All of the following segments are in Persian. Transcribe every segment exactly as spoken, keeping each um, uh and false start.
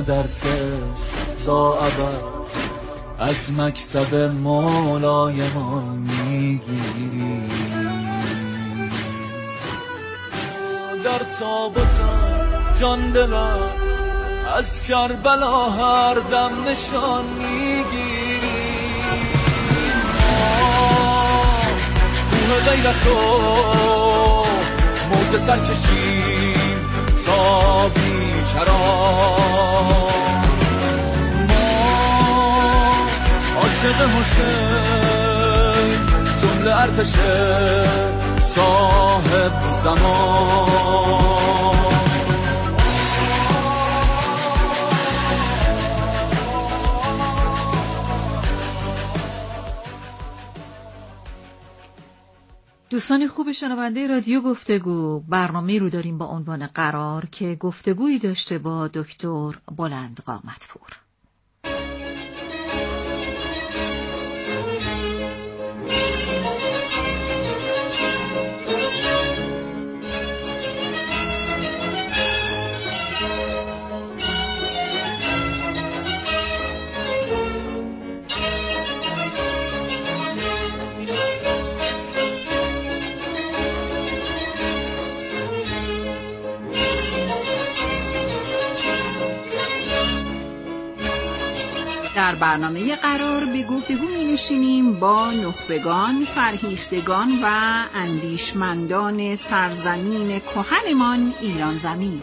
درس ساعبر از مکتب مولایمان میگیری. در تابوتم جان دلم از کربلا هر دم نشان میگیری. کوه غیرتو موج سر کشیم تا بیکران. ما عاشق حسین جمله ارتش صاحب زمان. دوستان خوب شنونده رادیو گفتگو، برنامه رو داریم با عنوان قرار که گفتگویی داشته با دکتر بلندقامتپور. در برنامه قرار به گفتگو می نشینیم با نخبگان، فرهیختگان و اندیشمندان سرزمین کهنمان ایران زمین.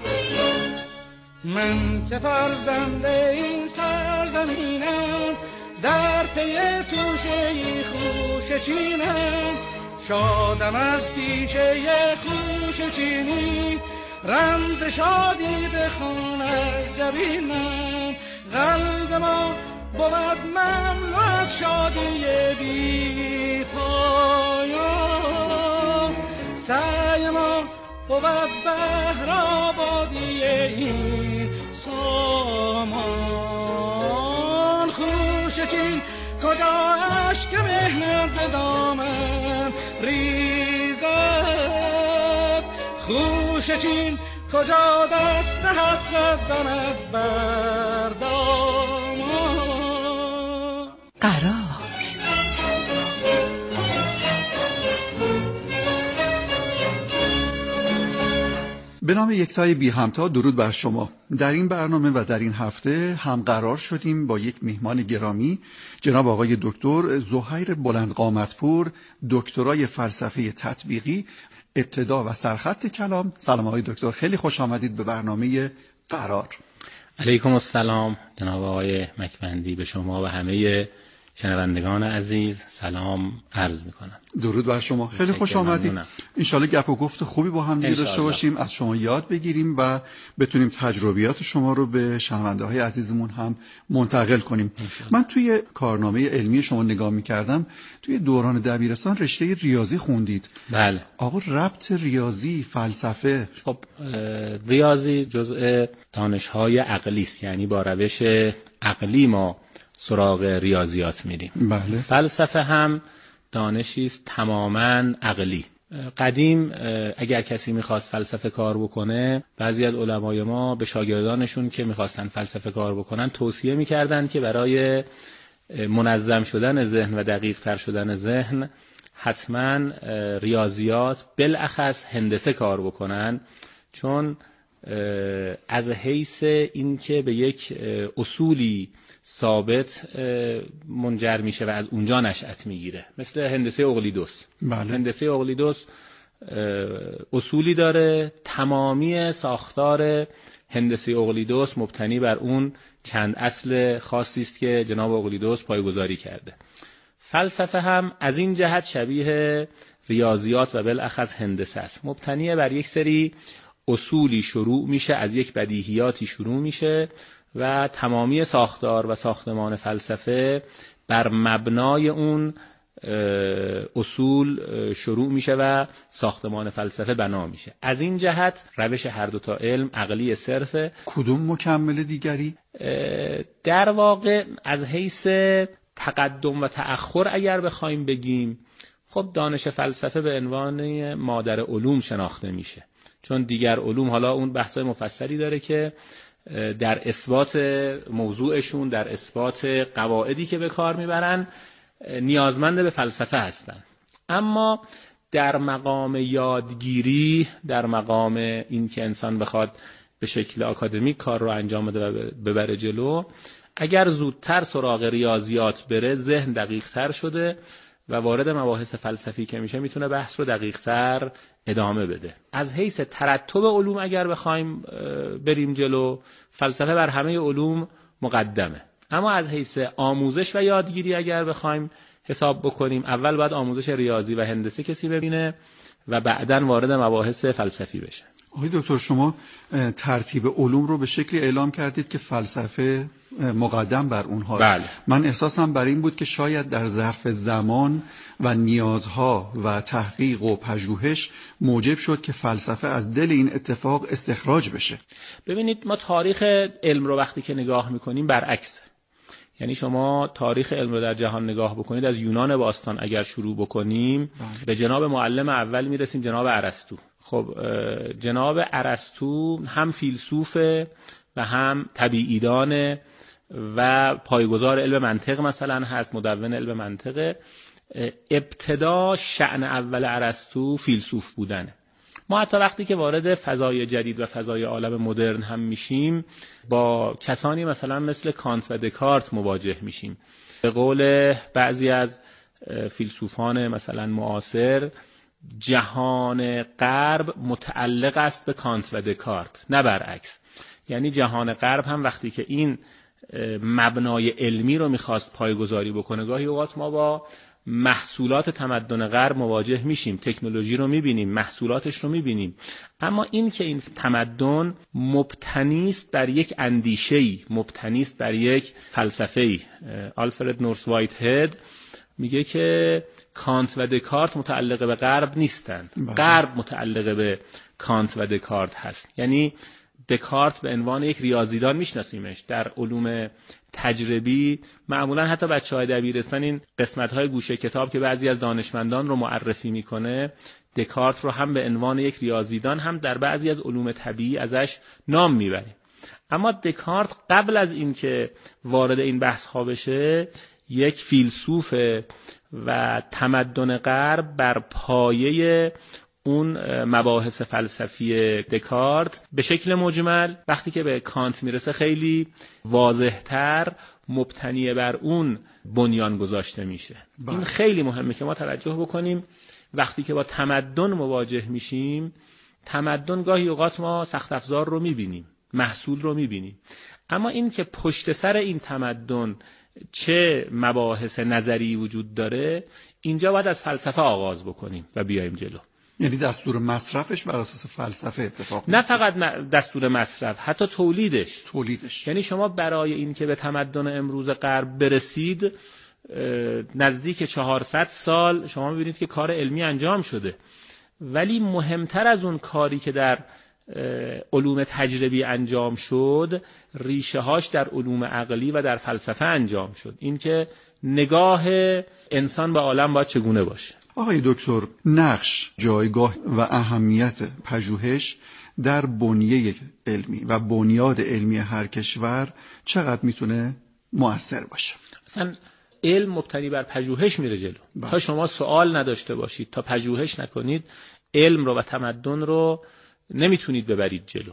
من که فرزند این سرزمینم، در پی توشه خوش چینم، شادم از پیشه خوش چینی، رمز شادی بخوان از جبینم. قلب ما بود مملو از شادی بی پایان، سعی ما بود بهر آبادی این سامان. خوش چین کجا اشک مهنت به دامن ریزد، خوش چین کجا دست حسرت زند بر دامان. قرار به نام یکتای بی همتا، درود بر شما. در این برنامه و در این هفته هم قرار شدیم با یک میهمان گرامی، جناب آقای دکتر زهیر بلندقامتپور، دکترای فلسفه تطبیقی، ابتدا و سرخط کلام. سلام آقای دکتر، خیلی خوش آمدید به برنامه قرار. علیکم السلام جناب آقای مکوندی، به شما و همه شنوندگان عزیز سلام عرض میکنم. درود بر شما، خیلی خوش آمدید. انشالله گپ و گفت خوبی با هم دیگه داشته باشیم، از شما یاد بگیریم و بتونیم تجربیات شما رو به شنونده های عزیزمون هم منتقل کنیم. انشالله. من توی کارنامه علمی شما نگاه میکردم، توی دوران دبیرستان رشته ریاضی خوندید. بله. آقا ربط ریاضی فلسفه؟ خب ریاضی جزء دانش‌های عقلی است، یعنی با روش عقلی ما سراغ ریاضیات میریم. بله. فلسفه هم دانشی است تماماً عقلی. قدیم اگر کسی میخواست فلسفه کار بکنه، بعضی از علمای ما به شاگردانشون که میخواستن فلسفه کار بکنن توصیه میکردن که برای منظم شدن ذهن و دقیق تر شدن ذهن حتما ریاضیات بالاخص هندسه کار بکنن، چون از حیث این که به یک اصولی ثابت منجر میشه و از اونجا نشأت میگیره، مثل هندسه اقلیدس. بله. هندسه اقلیدس اصولی داره، تمامی ساختار هندسه اقلیدس مبتنی بر اون چند اصل خاصی است که جناب اقلیدس پایه‌گذاری کرده. فلسفه هم از این جهت شبیه ریاضیات و بالاخص هندسه است، مبتنی بر یک سری اصولی شروع میشه، از یک بدیهیاتی شروع میشه و تمامی ساختار و ساختمان فلسفه بر مبنای اون اصول شروع میشه و ساختمان فلسفه بنا میشه. از این جهت روش هر دو تا علم عقلی صرفه. کدوم مکمل دیگری؟ در واقع از حیث تقدم و تأخر اگر بخوایم بگیم، خب دانش فلسفه به عنوان مادر علوم شناخته میشه، چون دیگر علوم حالا اون بحث‌های مفصلی داره که در اثبات موضوعشون، در اثبات قواعدی که به کار میبرن نیازمند به فلسفه هستن. اما در مقام یادگیری، در مقام این که انسان بخواد به شکل آکادمیک کار رو انجام بده و ببره جلو، اگر زودتر سراغ ریاضیات بره ذهن دقیق تر شده و وارد مباحث فلسفی که میشه میتونه بحث رو دقیق تر ادامه بده. از حیث ترتب علوم اگر بخوایم بریم جلو، فلسفه بر همه علوم مقدمه. اما از حیث آموزش و یادگیری اگر بخوایم حساب بکنیم، اول باید آموزش ریاضی و هندسه کسی ببینه و بعداً وارد مباحث فلسفی بشه. آقای دکتر، شما ترتیب علوم رو به شکلی اعلام کردید که فلسفه مقدم بر اونهاست. بله. من احساسم بر این بود که شاید در ظرف زمان و نیازها و تحقیق و پژوهش موجب شد که فلسفه از دل این اتفاق استخراج بشه. ببینید، ما تاریخ علم رو وقتی که نگاه میکنیم برعکس، یعنی شما تاریخ علم رو در جهان نگاه بکنید، از یونان باستان اگر شروع بکنیم بله. به جناب معلم اول میرسیم، جناب ارسطو. خب جناب ارسطو هم فیلسوفه و هم طبیعیدانه و پایه‌گذار علم منطق مثلا هست، مدون علم منطقه. ابتدا شأن اول ارسطو فیلسوف بودنه. ما حتی وقتی که وارد فضای جدید و فضای عالم مدرن هم میشیم، با کسانی مثلا مثل کانت و دکارت مواجه میشیم. به قول بعضی از فیلسوفان مثلا معاصر، جهان غرب متعلق است به کانت و دکارت، نه برعکس. یعنی جهان غرب هم وقتی که این مبنای علمی رو میخواست پایه‌گذاری بکنه، گاهی اوقات ما با محصولات تمدن غرب مواجه میشیم، تکنولوژی رو میبینیم، محصولاتش رو میبینیم، اما این که این تمدن مبتنی است بر یک اندیشه‌ای، مبتنی است بر یک فلسفه‌ای. آلفرد نورس وایت هد میگه که کانت و دکارت متعلق به غرب نیستند، غرب متعلق به کانت و دکارت هست. یعنی دکارت به عنوان یک ریاضیدان میشناسیمش. در علوم تجربی معمولا حتی بچه‌های دبیرستان این قسمت‌های گوشه کتاب که بعضی از دانشمندان رو معرفی میکنه، دکارت رو هم به عنوان یک ریاضیدان هم در بعضی از علوم طبیعی ازش نام میبریم. اما دکارت قبل از اینکه وارد این بحث‌ها بشه، یک فیلسوف و تمدن غرب بر پایه اون مباحث فلسفی دکارت به شکل مجمل، وقتی که به کانت میرسه خیلی واضح‌تر مبتنی بر اون بنیان گذاشته میشه. بله. این خیلی مهمه که ما توجه بکنیم. وقتی که با تمدن مواجه میشیم، تمدن گاهی اوقات ما سخت افزار رو میبینیم، محصول رو میبینیم، اما این که پشت سر این تمدن چه مباحث نظری وجود داره، اینجا باید از فلسفه آغاز بکنیم و بیایم جلو. یعنی دستور مصرفش بر اساس فلسفه اتفاق نه فقط دستور مصرف، حتی تولیدش تولیدش یعنی شما برای این که به تمدن امروز غرب برسید، نزدیک چهارصد سال شما می‌بینید که کار علمی انجام شده، ولی مهمتر از اون کاری که در علوم تجربی انجام شد، ریشه هاش در علوم عقلی و در فلسفه انجام شد. این که نگاه انسان به عالم باید چگونه باشه. آقای دکتر، نقش، جایگاه و اهمیت پژوهش در بنیه علمی و بنیاد علمی هر کشور چقدر میتونه مؤثر باشه؟ اصلا علم مبتنی بر پژوهش میره جلو. با. تا شما سوال نداشته باشید، تا پژوهش نکنید، علم رو و تمدن رو نمیتونید ببرید جلو.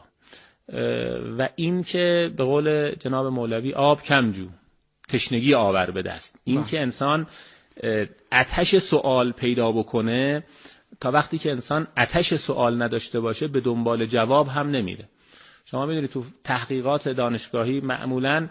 و این که به قول جناب مولوی آب کم جو، تشنگی آور به دست. این با. که انسان آتش سوال پیدا بکنه، تا وقتی که انسان آتش سوال نداشته باشه به دنبال جواب هم نمیره. شما میدونید تو تحقیقات دانشگاهی معمولاً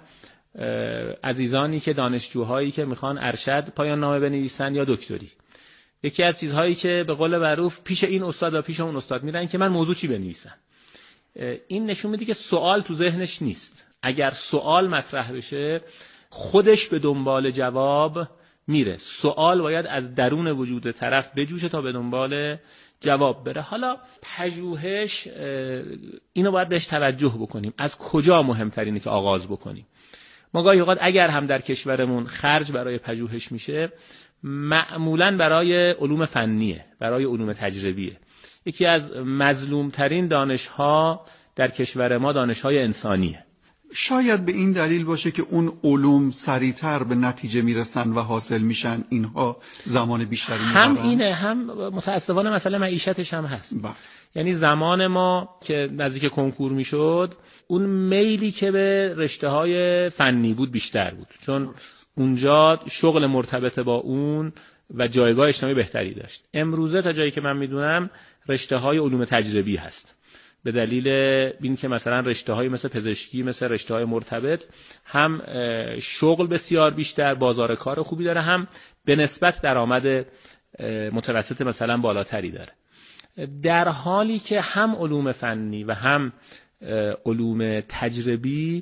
عزیزانی که دانشجوهایی که میخوان ارشد پایان نامه بنویسن یا دکتری، یکی از چیزهایی که به قول معروف پیش این استاد و پیش اون استاد میرن که من موضوع چی بنویسم، این نشون میده که سوال تو ذهنش نیست. اگر سوال مطرح بشه خودش به دنبال جواب میره. سوال باید از درون وجود طرف بجوشه تا به دنبال جواب بره. حالا پژوهش، اینو باید بهش توجه بکنیم. از کجا مهمترینه که آغاز بکنیم؟ ما گاهی اوقات اگر هم در کشورمون خرج برای پژوهش میشه، معمولاً برای علوم فنیه، برای علوم تجربیه. یکی از مظلومترین دانش‌ها در کشور ما دانش‌های انسانیه. شاید به این دلیل باشه که اون علوم سریعتر به نتیجه میرسن و حاصل میشن، اینها زمان بیشتری میبرن. هم اینه، هم متاسفانه مسئله معیشتش هم هست. با. یعنی زمان ما که نزدیک کنکور میشد، اون میلی که به رشته‌های فنی بود بیشتر بود، چون اونجا شغل مرتبط با اون و جایگاه اجتماعی بهتری داشت. امروزه تا جایی که من میدونم رشته‌های علوم تجربی هست، به دلیل این که مثلا رشته‌های مثل پزشکی، مثل رشته‌های مرتبط هم شغل بسیار بیشتر، بازار کار خوبی داره، هم به نسبت درآمد متوسط مثلا بالاتری داره، در حالی که هم علوم فنی و هم علوم تجربی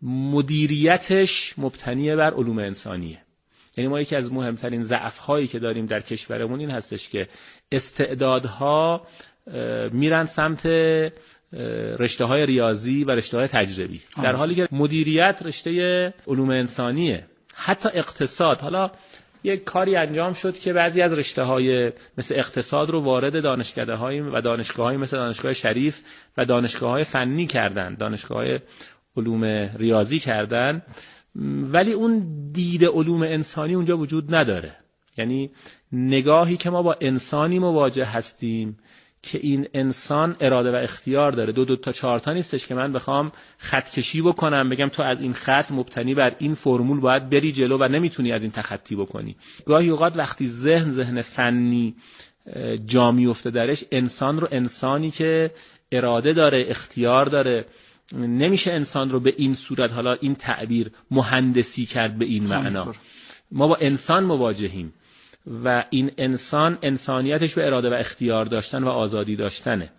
مدیریتش مبتنی بر علوم انسانیه. یعنی ما یکی از مهمترین ضعف‌هایی که داریم در کشورمون این هستش که استعدادها میرن سمت رشته‌های ریاضی و رشته‌های تجربی، در حالی که مدیریت رشته علوم انسانیه. حتی اقتصاد، حالا یک کاری انجام شد که بعضی از رشته‌های مثل اقتصاد رو وارد دانشکده‌های و دانشگاه‌های مثل دانشگاه شریف و دانشگاه‌های فنی کردن، دانشگاه‌های علوم ریاضی کردن، ولی اون دید علوم انسانی اونجا وجود نداره. یعنی نگاهی که ما با انسانی مواجه هستیم که این انسان اراده و اختیار داره، دو دو تا چهار تا نیستش که من بخوام خط کشی بکنم بگم تو از این خط مبتنی بر این فرمول باید بری جلو و نمیتونی از این تخطی بکنی. گاهی اوقات وقتی ذهن ذهن فنی جا میفته درش، انسان رو انسانی که اراده داره، اختیار داره، نمیشه انسان رو به این صورت، حالا این تعبیر، مهندسی کرد به این معنا. ما با انسان مواجهیم و این انسان انسانیتش به اراده و اختیار داشتن و آزادی داشتنه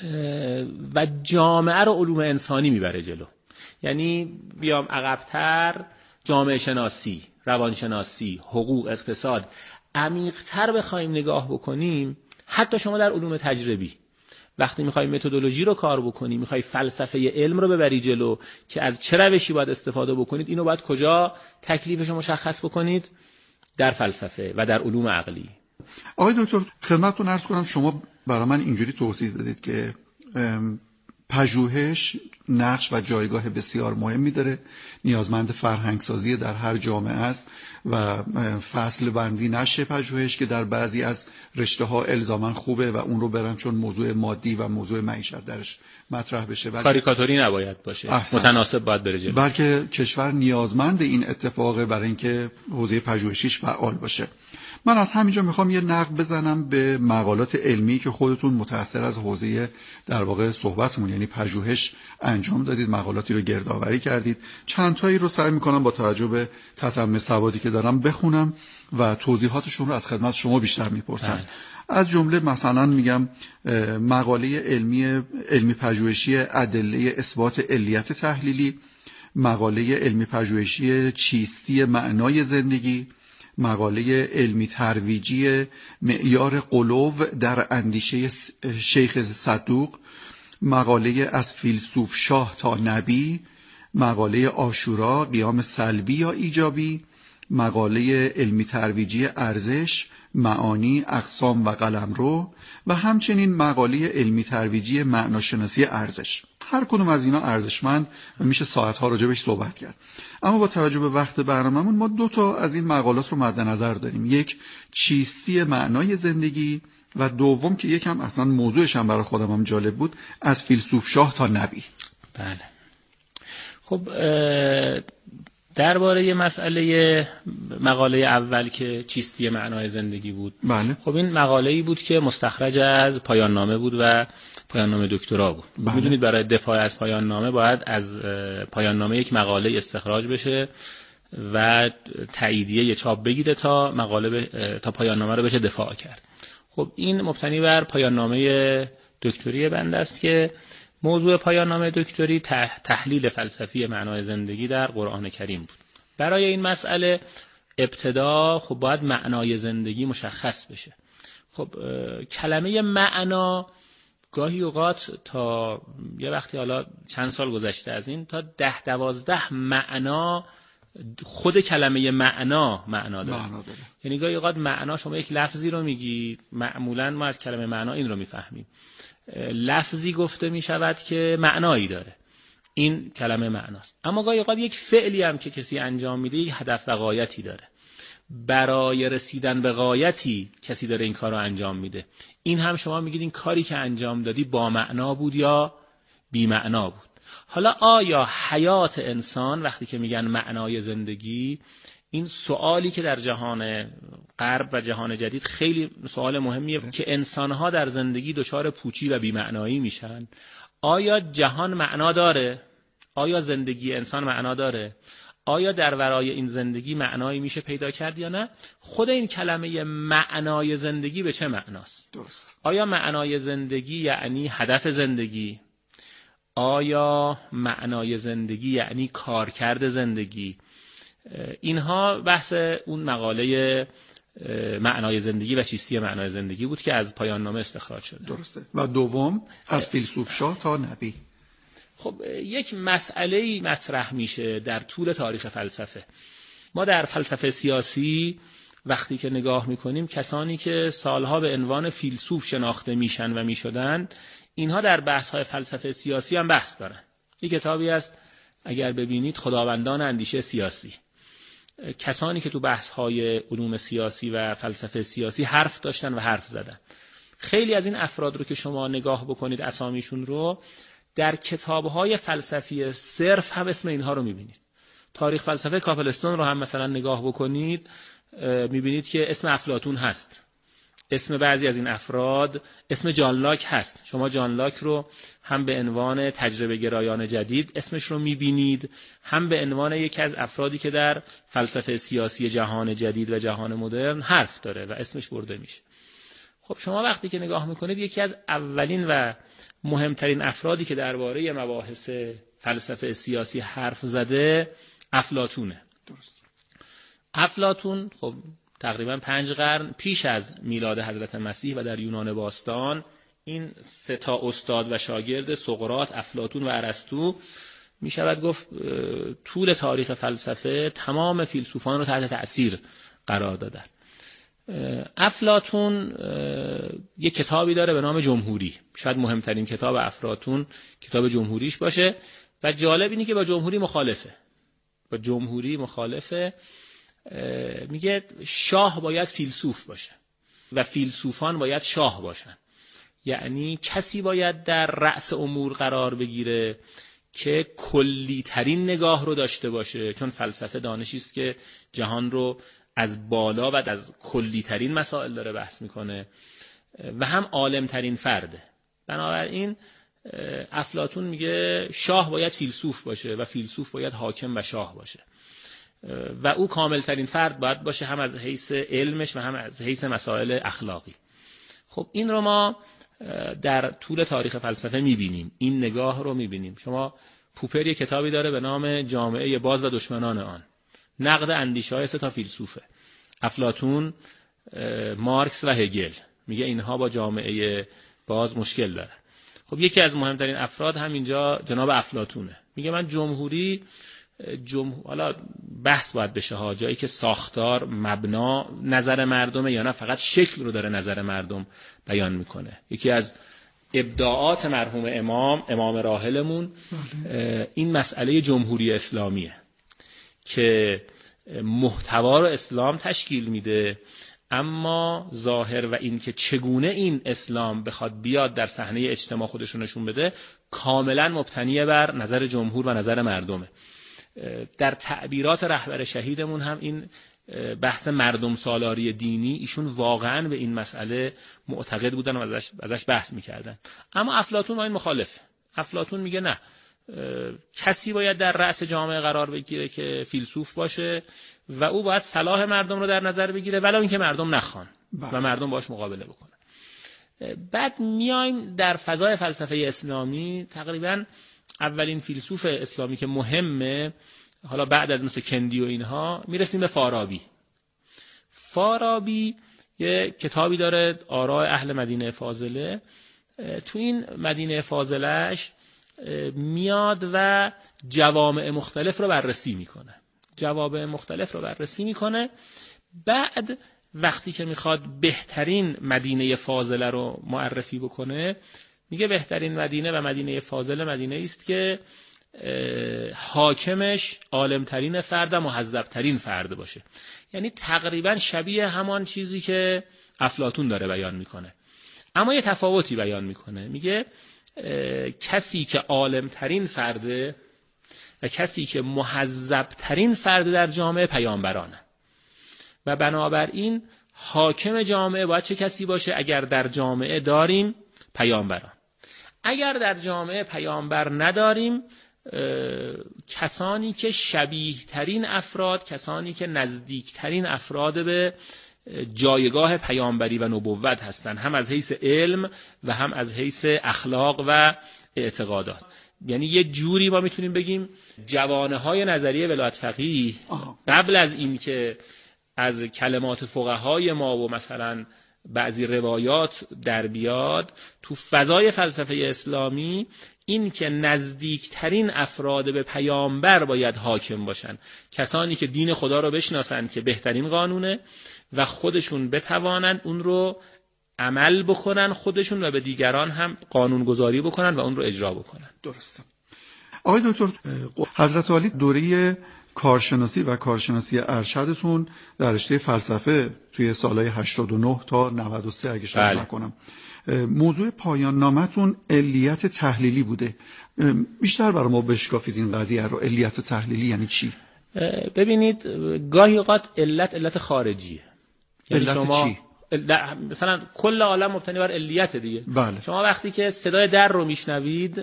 و جامعه رو علوم انسانی میبره جلو. یعنی بیام عقب‌تر، جامعه شناسی، روانشناسی، حقوق، اقتصاد، عمیق‌تر بخوایم نگاه بکنیم، حتی شما در علوم تجربی وقتی میخوای متدولوژی رو کار بکنی، میخوای فلسفه علم رو ببری جلو که از چه روشی باید استفاده بکنید، اینو باید کجا تکلیفش رو مشخص بکنید؟ در فلسفه و در علوم عقلی. آقای دکتر خدمتتون عرض کنم، شما برای من اینجوری توضیح دادید که پژوهش نقش و جایگاه بسیار مهمی داره، نیازمند فرهنگسازی در هر جامعه است و فصل بندی نشه پژوهش که در بعضی از رشته ها الزاما خوبه و اون رو برن چون موضوع مادی و موضوع معیشت درش مطرح بشه. کاریکاتوری نباید باشه، احسن. متناسب باید بره جلو. بلکه کشور نیازمند این اتفاقه برای اینکه حوزه پژوهشیش فعال باشه. من از همینجا میخوام یه نقد بزنم به مقالات علمی که خودتون متأثر از حوزه در واقع صحبتمون یعنی پژوهش انجام دادید، مقالاتی رو گردآوری کردید. چند تایی رو سعی میکنم با توجه به تتمه سوادی که دارم بخونم و توضیحاتشون رو از خدمت شما بیشتر میپرسم. از جمله مثلا میگم مقاله علمی علمی پژوهشی ادله اثبات علیت تحلیلی، مقاله علمی پژوهشی چیستی معنای زندگی، مقاله علمی ترویجی معیار قلو در اندیشه شیخ صدوق، مقاله از فیلسوف شاه تا نبی، مقاله عاشورا قیام سلبی یا ایجابی، مقاله علمی ترویجی ارزش، معانی، اقسام و قلمرو و همچنین مقاله علمی ترویجی معناشناسی ارزش. هر کدوم از اینا ارزشمند و میشه ساعت‌ها راجبش صحبت کرد. اما با توجه به وقت برنامه‌مون ما دو تا از این مقالات رو مد نظر داریم. یک چیستی معنای زندگی و دوم که یکم اصلا موضوعش هم برای خودم هم جالب بود، از فیلسوف شاه تا نبی. بله. خب درباره مسئله مقاله اول که چیستی معنای زندگی بود، بله. خب این مقاله‌ای بود که مستخرج از پایان نامه بود و پایان نامه دکترا بود. بله. می‌دونید برای دفاع از پایان نامه باید از پایان نامه یک مقاله استخراج بشه و تاییدیه چاپ بگیره تا مقاله ب... تا پایان نامه رو بشه دفاع کرد. خب این مبتنی بر پایان نامه دکتری بنده است که موضوع پایان نامه دکتری تحلیل فلسفی معنای زندگی در قرآن کریم بود. برای این مسئله ابتدا خب باید معنای زندگی مشخص بشه. خب کلمه معنا گاهی اوقات تا یه وقتی، حالا چند سال گذشته از این، تا ده دوازده معنا خود کلمه معنا معنا داره. معنا داره. یعنی گاهی اوقات معنا، شما یک لفظی رو میگی، معمولا ما از کلمه معنا این رو میفهمیم، لفظی گفته می شود که معنایی داره، این کلمه معناست. اما گاهی اوقات یک فعلی هم که کسی انجام میده یک هدف و غایتی داره. برای رسیدن به غایتی کسی داره این کار رو انجام میده. این هم شما میگید این کاری که انجام دادی با معنا بود یا بی معنا بود. حالا آیا حیات انسان وقتی که میگن معنای زندگی، این سوالی که در جهان غرب و جهان جدید خیلی سوال مهمیه که انسانها در زندگی دچار پوچی و بی معنایی میشن. آیا جهان معنا داره؟ آیا زندگی انسان معنا داره؟ آیا در ورای این زندگی معنایی میشه پیدا کرد یا نه؟ خود این کلمه معنای زندگی به چه معناست؟ درست. آیا معنای زندگی یعنی هدف زندگی؟ آیا معنای زندگی یعنی کارکرد زندگی؟ اینها بحث اون مقاله معنای زندگی و چیستی معنای زندگی بود که از پایان نامه استخراج شده. درسته. و دوم از فیلسوف شاه تا نبی. خب یک مسئله‌ای مطرح میشه در طول تاریخ فلسفه. ما در فلسفه سیاسی وقتی که نگاه میکنیم کسانی که سالها به عنوان فیلسوف شناخته میشن و میشدن، اینها در بحث‌های فلسفه سیاسی هم بحث دارن. یک کتابی است اگر ببینید، خداوندان اندیشه سیاسی. کسانی که تو بحث‌های علوم سیاسی و فلسفه سیاسی حرف داشتن و حرف زدن. خیلی از این افراد رو که شما نگاه بکنید اسامیشون رو، در کتاب‌های فلسفی صرف هم اسم اینها رو می‌بینید. تاریخ فلسفه کاپلستون رو هم مثلا نگاه بکنید، می‌بینید که اسم افلاطون هست. اسم بعضی از این افراد، اسم جان لاک هست. شما جان لاک رو هم به عنوان تجربه گرایان جدید اسمش رو می‌بینید، هم به عنوان یکی از افرادی که در فلسفه سیاسی جهان جدید و جهان مدرن حرف داره و اسمش برده میشه. خب شما وقتی که نگاه میکنید، یکی از اولین و مهمترین افرادی که درباره مباحث فلسفه سیاسی حرف زده افلاطونه. درست. افلاطون خب تقریبا پنج قرن پیش از میلاد حضرت مسیح و در یونان باستان، این سه تا استاد و شاگرد سقراط، افلاطون و ارسطو، می شود گفت طول تاریخ فلسفه تمام فیلسوفان رو تحت تأثیر قرار دادن. افلاطون یک کتابی داره به نام جمهوری، شاید مهمترین کتاب افلاطون کتاب جمهوریش باشه و جالب اینه که با جمهوری مخالفه. با جمهوری مخالفه، میگه شاه باید فیلسوف باشه و فیلسوفان باید شاه باشن. یعنی کسی باید در رأس امور قرار بگیره که کلی ترین نگاه رو داشته باشه، چون فلسفه دانشی است که جهان رو از بالا و از کلی ترین مسائل داره بحث میکنه و هم عالم ترین فرده. بنابراین افلاطون میگه شاه باید فیلسوف باشه و فیلسوف باید حاکم و شاه باشه و او کامل ترین فرد باید باشه، هم از حیث علمش و هم از حیث مسائل اخلاقی. خب این رو ما در طول تاریخ فلسفه میبینیم، این نگاه رو میبینیم. شما پوپر یک کتابی داره به نام جامعه باز و دشمنان آن، نقد اندیشه‌های سه تا فیلسوفه، افلاطون، مارکس و هگل. میگه اینها با جامعه باز مشکل دارن. خب یکی از مهمترین افراد هم اینجا جناب افلاطونه. میگه من جمهوری جمهور حالا بحث باید بشه ها، جایی که ساختار، مبنا نظر مردمه یا نه فقط شکل رو داره نظر مردم بیان میکنه. یکی از ابداعات مرحوم امام امام راحلمون این مسئله جمهوری اسلامیه که محتوا رو اسلام تشکیل میده، اما ظاهر و این که چگونه این اسلام بخواد بیاد در صحنه اجتماع خودش رو نشون بده کاملا مبتنی بر نظر جمهور و نظر مردمه. در تعبیرات رهبر شهیدمون هم این بحث مردم سالاری دینی، ایشون واقعا به این مسئله معتقد بودن و ازش, ازش بحث میکردن. اما افلاطون با این مخالف. افلاطون میگه نه، کسی باید در رأس جامعه قرار بگیره که فیلسوف باشه و او باید صلاح مردم رو در نظر بگیره ولو اینکه مردم نخوان و مردم باش مقابله بکنن. بعد میایم در فضای فلسفه اسلامی، تقریبا اولین فیلسوف اسلامی که مهمه، حالا بعد از مثل کندی و اینها، میرسیم به فارابی. فارابی یه کتابی داره آراء اهل مدینه فاضله. تو این مدینه فاضلهش میاد و جوامع مختلف رو بررسی میکنه. جوامع مختلف رو بررسی میکنه. بعد وقتی که میخواد بهترین مدینه فاضله رو معرفی بکنه، میگه بهترین مدینه و مدینه فاضله مدینه است که حاکمش عالمترین فرد و مهذبترین فرد باشه. یعنی تقریبا شبیه همان چیزی که افلاطون داره بیان میکنه، اما یه تفاوتی بیان میکنه. میگه کسی که عالمترین فرده و کسی که مهذبترین فرد در جامعه پیامبرانه و بنابراین حاکم جامعه باید چه کسی باشه؟ اگر در جامعه داریم پیامبران، اگر در جامعه پیامبر نداریم کسانی که شبیه ترین افراد، کسانی که نزدیک ترین افراد به جایگاه پیامبری و نبوت هستند، هم از حیث علم و هم از حیث اخلاق و اعتقادات. یعنی یه جوری ما میتونیم بگیم جوانه های نظریه ولایت فقیه قبل از این که از کلمات فقهای ما و مثلا بعضی روایات در بیاد، تو فضای فلسفه اسلامی این که نزدیکترین افراد به پیامبر باید حاکم باشن، کسانی که دین خدا رو بشناسن که بهترین قانونه و خودشون بتوانند اون رو عمل بکنن خودشون و به دیگران هم قانون گذاری بکنن و اون رو اجرا بکنن. درسته. آقای دکتر، حضرت عالی دوره کارشناسی و کارشناسی ارشدتون در رشته فلسفه توی سالهای هشتاد و نه تا نود و سه اگه اشتباه نکنم، موضوع پایان نامتون علیت تحلیلی بوده. بیشتر برای ما بشکافید این قضیه رو. علیت تحلیلی یعنی چی؟ ببینید گاهی اوقات علت علت خارجیه. یعنی علت شما چی؟ مثلا کل عالم مبتنی بر علیت دیگه. بله. شما وقتی که صدای در رو میشنوید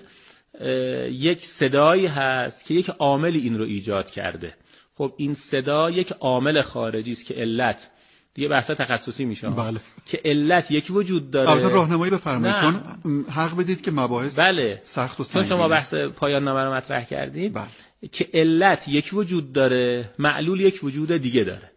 یک صدایی هست که یک عامل این رو ایجاد کرده. خب این صدا یک عامل خارجی است که علت دیگه بحث تخصصی میشه. بله. که علت یک وجود داره. البته راهنمایی بفرمایید چون حق بدید که مباحث بله. سخت و سنگینه. چون شما بحث پایان نامه رو مطرح کردید. بله. که علت یک وجود داره، معلول یک وجود دیگه داره.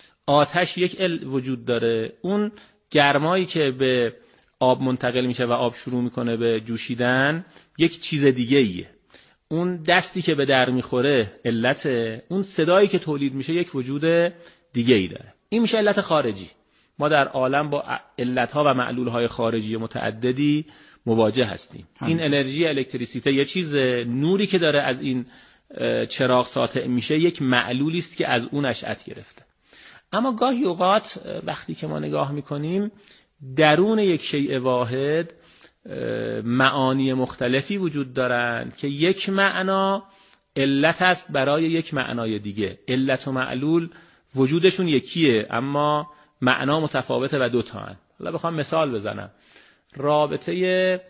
آتش یک ال وجود داره، اون گرمایی که به آب منتقل میشه و آب شروع میکنه به جوشیدن یک چیز دیگه ایه. اون دستی که به در میخوره علته، اون صدایی که تولید میشه یک وجود دیگه ای داره. این میشه علت خارجی. ما در عالم با علتها و معلولهای خارجی متعددی مواجه هستیم. هم. این انرژی الکتریسیته یه چیز، نوری که داره از این چراغ ساطع میشه یک معلولی است که از اون اشعت گرفته. اما گاهی اوقات وقتی که ما نگاه میکنیم درون یک شیء واحد معانی مختلفی وجود دارند که یک معنا علت است برای یک معنای دیگه. علت و معلول وجودشون یکیه اما معنا متفاوته و دوتا هن. حالا بخوام مثال بزنم، رابطه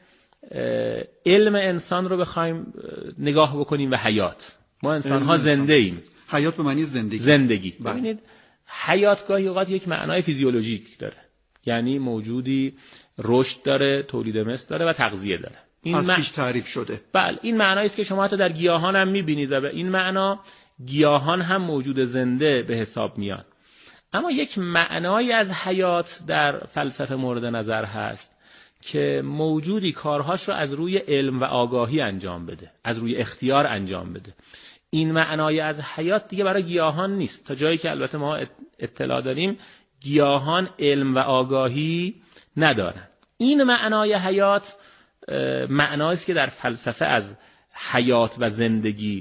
علم انسان رو بخوایم نگاه بکنیم و حیات. ما انسان ها زنده ایم. حیات به معنی زندگی. زندگی. ببینید حیات گاهی اوقات یک معنای فیزیولوژیک داره، یعنی موجودی رشد داره، تولید مثل داره و تغذیه داره. این از پیش تعریف شده. بله، این معنایی است که شما حتی در گیاهان هم می‌بینید و به این معنا گیاهان هم موجود زنده به حساب میان. اما یک معنایی از حیات در فلسفه مورد نظر هست که موجودی کارهاش رو از روی علم و آگاهی انجام بده، از روی اختیار انجام بده. این معنای از حیات دیگه برای گیاهان نیست. تا جایی که البته ما اطلاع داریم گیاهان علم و آگاهی ندارن. این معنای حیات معنایی است که در فلسفه از حیات و زندگی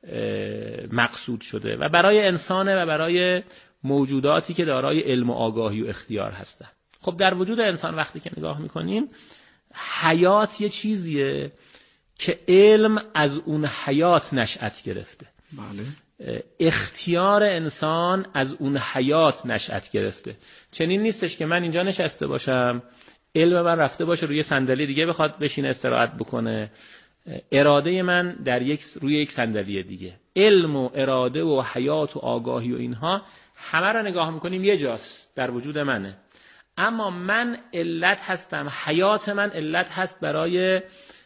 مقصود شده و برای انسانه و برای موجوداتی که دارای علم و آگاهی و اختیار هستن. خب در وجود انسان وقتی که نگاه میکنیم حیات یه چیزیه که علم از اون حیات نشأت گرفته. بله. اختیار انسان از اون حیات نشأت گرفته. چنین نیستش که من اینجا نشسته باشم، علم من رفته باشه روی صندلی دیگه بخواد بشینه استراحت بکنه، اراده من در یک روی یک صندلی دیگه. علم و اراده و حیات و آگاهی و اینها همه رو نگاه میکنیم یه جاست در وجود منه، اما من علت هستم، حیات من علت هست برای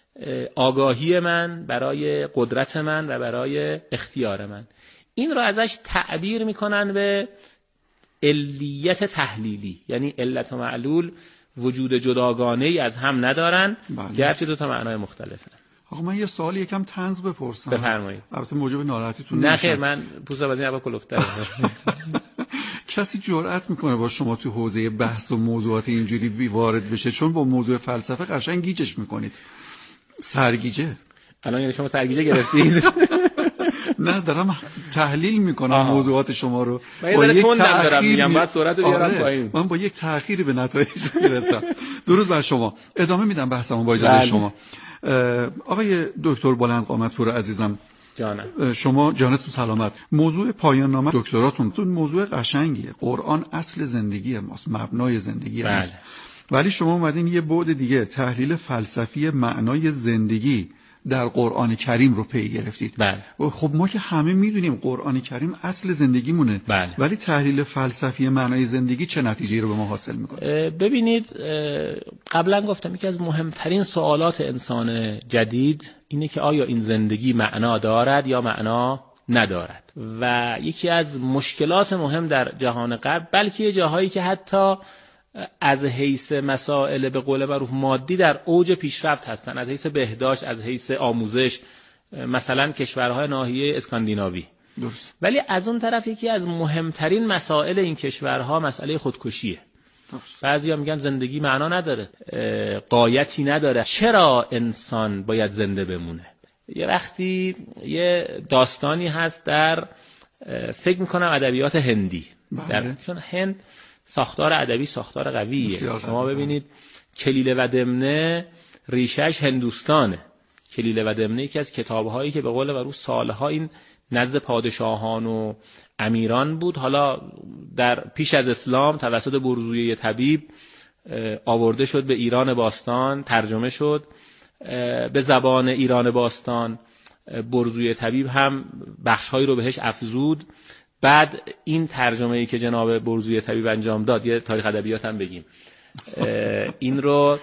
آگاهی من، برای قدرت من و برای اختیار من. این رو ازش تعبیر میکنن به علیت تحلیلی، یعنی علت و معلول وجود جداگانه‌ای از هم ندارن. بله. گرچه دو تا معنای مختلفه. آقا من یه سوال یکم طنز بپرسم. بفرمایید. البته موجب ناراحتیتون نمیشه. نه خیر، من پوستم از این اول کلفتره. کسی جرأت میکنه با شما تو حوزه بحث و موضوعات اینجوری بی وارد بشه؟ چون با موضوع فلسفه قشنگ گیجش میکنید. سرگیجه. الان یعنی شما سرگیجه گرفتید؟ نه دارم تحلیل میکنم موضوعات شما رو. با یک تأخیر بعد سرعت رو بیارم پایین. من با یک تأخیری به نتایج میرسم. درود بر شما. ادامه میدم بحثمو با اجازه شما. آقای دکتر بلندقامتپور عزیزم، جانم. شما جانتون سلامت. موضوع پایان نامه دکتراتون تو موضوع قشنگیه. قرآن اصل زندگی ماست، مبنای زندگی ماست. ولی شما اومدین یه بعد دیگه، تحلیل فلسفی معنای زندگی در قرآن کریم رو پی گرفتید. بله. خب ما که همه میدونیم قرآن کریم اصل زندگیمونه. بله. ولی تحلیل فلسفی معنای زندگی چه نتیجه‌ای رو به ما حاصل میکنه؟ ببینید، قبلا گفتم یکی از مهمترین سوالات انسان جدید اینه که آیا این زندگی معنا دارد یا معنا ندارد. و یکی از مشکلات مهم در جهان غرب، بلکه یه جاهایی که حتی از حیث مسائل به قول معروف مادی در اوج پیشرفت هستن، از حیث بهداشت، از حیث آموزش، مثلا کشورهای ناحیه اسکاندیناوی. درست. ولی از اون طرف یکی از مهمترین مسائل این کشورها مسئله خودکشیه. بعضیا میگن زندگی معنا نداره، غایتی نداره، چرا انسان باید زنده بمونه؟ یه وقتی یه داستانی هست در فکر میکنم ادبیات هندی. بله. در چون هند ساختار ادبی ساختار قویه. شما ببینید کلیله و دمنه ریشش هندوستانه. کلیله و دمنه یکی از کتاب‌هایی که به قول معروف سالها این نزد پادشاهان و امیران بود، حالا در پیش از اسلام توسط برزویه طبیب آورده شد به ایران باستان، ترجمه شد به زبان ایران باستان. برزویه طبیب هم بخش‌هایی رو بهش افزود. بعد این ترجمه‌ای که جناب برزویه طبیب انجام داد، یه تاریخ ادبیات هم بگیم، این رو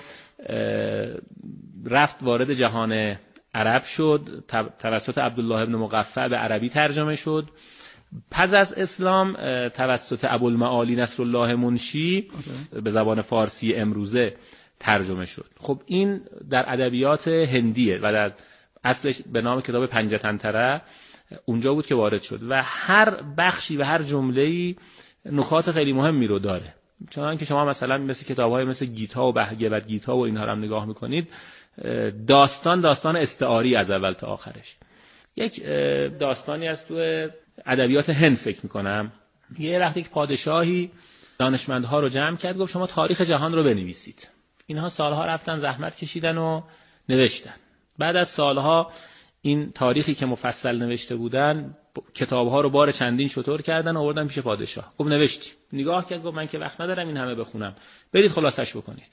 رفت وارد جهان عرب شد، توسط عبدالله ابن مقفع به عربی ترجمه شد. پس از اسلام توسط ابوالمعالی نصرالله منشی به زبان فارسی امروزه ترجمه شد. خب این در ادبیات هندیه و در اصلش به نام کتاب پنجتنتره اونجا بود که وارد شد و هر بخشی و هر جمله‌ای نکات خیلی مهمی رو داره. چون که شما مثلا مثل کتاب‌های مثل گیتا و بهگوت گیتا و اینها رو هم نگاه می‌کنید، داستان داستان استعاری از اول تا آخرش. یک داستانی از تو ادبیات هند فکر می‌کنم، یه وقتی یک پادشاهی دانشمندها رو جمع کرد، گفت شما تاریخ جهان رو بنویسید. اینها سالها رفتن زحمت کشیدن و نوشتن. بعد از سالها این تاریخی که مفصل نوشته بودن، کتاب‌ها رو بار چندین شتر کردن و آوردن پیش پادشاه. گفت نوشتی؟ نگاه کرد گفت من که وقت ندارم این همه بخونم، برید خلاصش بکنید.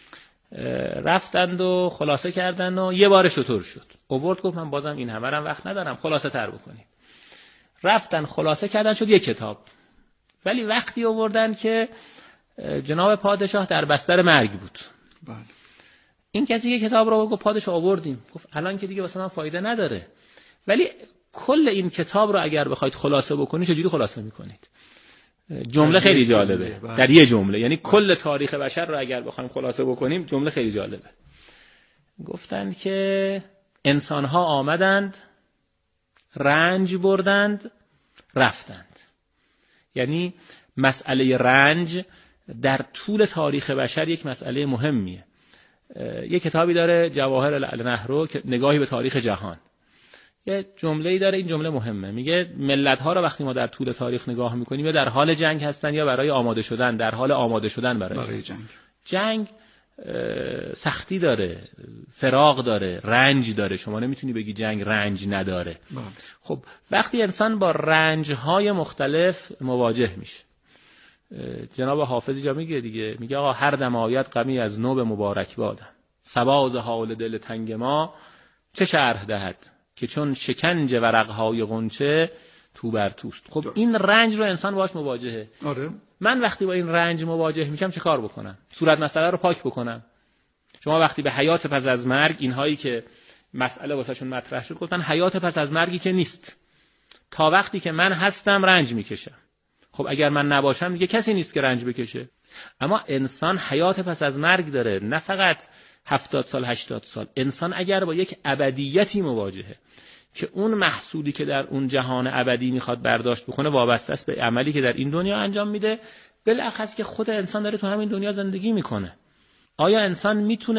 رفتند و خلاصه کردن و یه بار شتر شد. آورد گفت من بازم این همه هم وقت ندارم، خلاصه تر بکنید. رفتن خلاصه کردن، شد یک کتاب. ولی وقتی آوردن که جناب پادشاه در بستر مرگ بود. بله. این کسی که کتاب رو گفت پادشاه آوردیم. گفت الان که دیگه واسه من فایده نداره. ولی کل این کتاب رو اگر بخواید خلاصه بکنید چجوری خلاصه میکنید؟ جمله خیلی جالبه. در یه جمله، یعنی کل تاریخ بشر رو اگر بخوایم خلاصه بکنیم جمله خیلی جالبه. گفتند که انسان‌ها آمدند، رنج بردند، رفتند. یعنی مسئله رنج در طول تاریخ بشر یک مسئله مهمیه. یک کتابی داره جواهر النهرو که نگاهی به تاریخ جهان. یه جمله‌ای داره، این جمله مهمه، میگه ملت‌ها رو وقتی ما در طول تاریخ نگاه می‌کنیم یا در حال جنگ هستن یا برای آماده شدن، در حال آماده شدن برای, برای جنگ. جنگ سختی داره، فراق داره، رنج داره. شما نمیتونی بگی جنگ رنج نداره. بله. خب وقتی انسان با رنج‌های مختلف مواجه میشه، جناب حافظی جا میگه دیگه، میگه آقا هر دم آید غمی از نو به مبارک بادم، سباز حال دل تنگ ما چه شرح دهد که چون شکنج ورقهای غنچه تو بر توست. خب دست. این رنج رو انسان باش مواجهه. آره. من وقتی با این رنج مواجه میشم چه کار بکنم؟ صورت مسئله رو پاک بکنم. شما وقتی به حیات پس از مرگ، اینهایی که مسئله واسهشون مطرح شد گفتن حیات پس از مرگی که نیست، تا وقتی که من هستم رنج میکشم. خب اگر من نباشم دیگه کسی نیست که رنج بکشه. اما انسان حیات پس از مرگ داره، نه فقط هفتاد سال هشتاد سال. انسان اگر با یک ابدیتی مواجهه که اون محصولی که در اون جهان ابدی میخواد برداشت بکنه وابسته است به عملی که در این دنیا انجام میده، بالاخص که خود انسان داره تو همین دنیا زندگی میکنه. آیا انسان میتونه